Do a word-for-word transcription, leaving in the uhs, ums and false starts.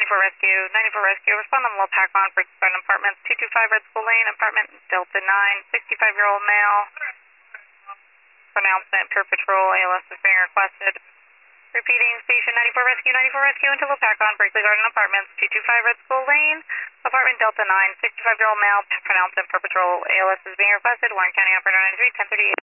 ninety-four Rescue, ninety-four Rescue, respond on low pack on for Garden Apartments, two two five Red School Lane, apartment Delta nine, sixty-five-year-old male. Pronouncement per patrol, A L S is being requested. Repeating, station ninety-four Rescue, ninety-four Rescue into low pack on Berkeley Garden Apartments, two two five Red School Lane, apartment Delta nine, sixty-five-year-old male, pronouncement per patrol, A L S is being requested, Warren County Operator ninety-three, ten thirty-eight.